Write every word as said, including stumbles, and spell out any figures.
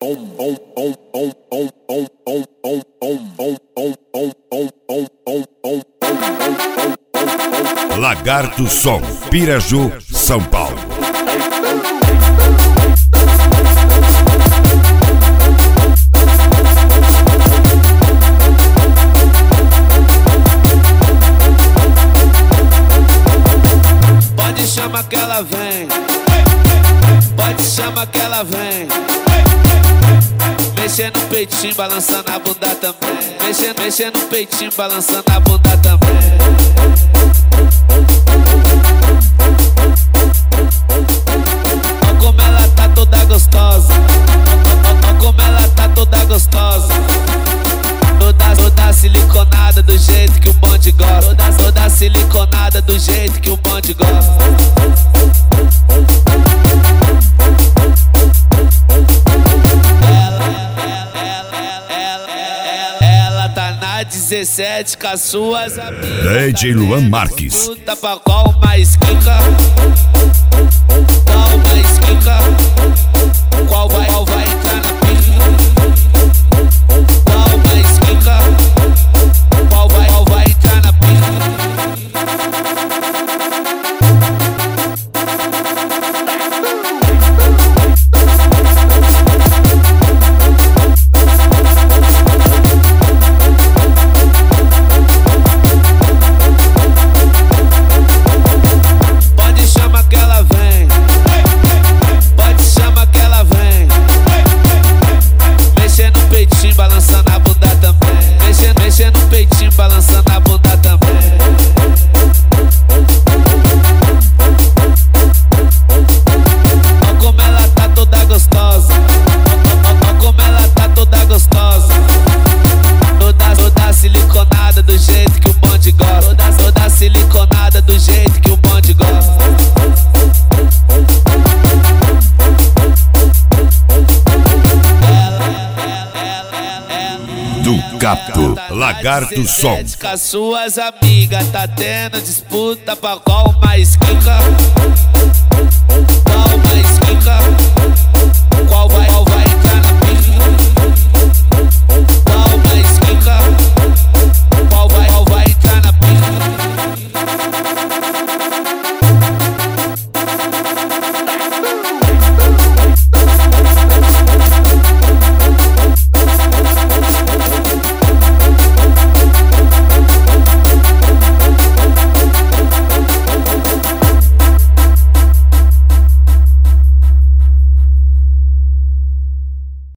Lagarto Som, Piraju, São Paulo. Pode chamar que ela vem, pode chamar que ela vem. Mexendo no peitinho, balançando a bunda também. Mexendo, mexendo no peitinho, balançando a bunda também. Olha como ela tá toda gostosa. Olha como ela tá toda gostosa. Toda, toda siliconada do jeito que o bonde gosta. Toda, toda siliconada do jeito que o bonde gosta. dezessete com as suas amigas. D J Luan Marques. Puta pra qual mais quica? Qual mais quica? Qual vai, qual vai entrar na pica? Qual mais quica? Qual vai, qual vai entrar na pica? Balançando a bunda também. Mexendo, mexendo no peitinho, balançando a bunda também. Olha como ela tá toda gostosa. Olha como ela tá toda gostosa. Toda, toda siliconada do jeito que o bonde gosta. Toda, toda siliconada do jeito que o bonde gosta. Do Capto, Lagarto Som. Com as suas amigas, tá tendo disputa pra qual mais quica? Qual mais quica? Qual vai, qual vai